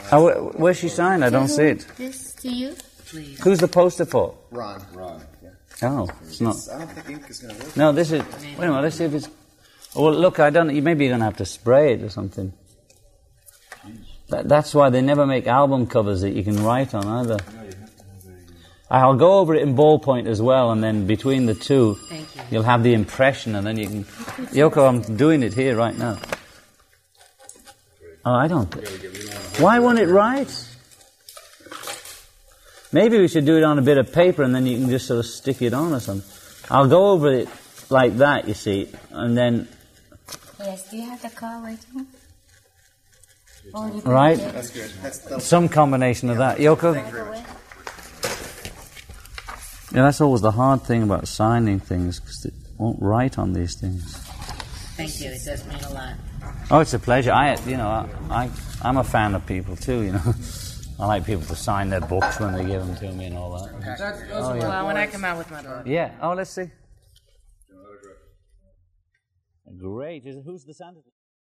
Where's she signed? I don't see it. This to you, please. Who's the poster for? Ron. Yeah. Oh, it's not. I don't think ink is going to work. No, this is. Wait a minute. Let's see if it's. Well, look, I don't. Maybe you're going to have to spray it or something. That's why they never make album covers that you can write on either. I'll go over it in ballpoint as well, and then between the two, you'll have the impression, and then you can. Yoko, I'm doing it here right now. Oh, I don't. Why won't it write? Maybe we should do it on a bit of paper, and then you can just sort of stick it on or something. I'll go over it like that, you see, and then. Yes, do you have the car waiting? Right? That's good. That's Some combination of that. Yoko? Yeah, that's always the hard thing about signing things, because it won't write on these things. Thank you, it does mean a lot. Oh, it's a pleasure. I'm a fan of people too, you know. I like people to sign their books when they give them to me and all that. Well, when I come out with my book. Yeah. Oh, let's see. Great. Who's the Santa?